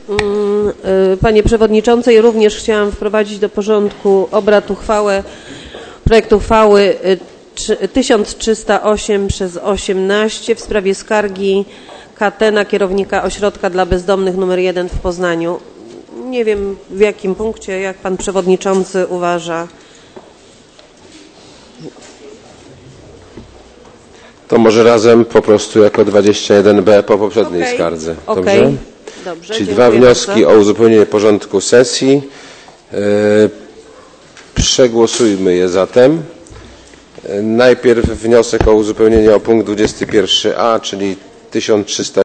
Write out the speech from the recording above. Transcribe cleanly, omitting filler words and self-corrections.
Panie Przewodniczący, ja również chciałam wprowadzić do porządku obrad projekt uchwały 1308/18 w sprawie skargi KT na kierownika Ośrodka dla Bezdomnych nr 1 w Poznaniu. Nie wiem w jakim punkcie, jak Pan Przewodniczący uważa. To może razem po prostu jako 21b po poprzedniej skardze. Dobrze? Dobrze, czyli dwa wnioski o uzupełnienie porządku sesji. Przegłosujmy je zatem. Najpierw wniosek o uzupełnienie o punkt 21a, czyli 1300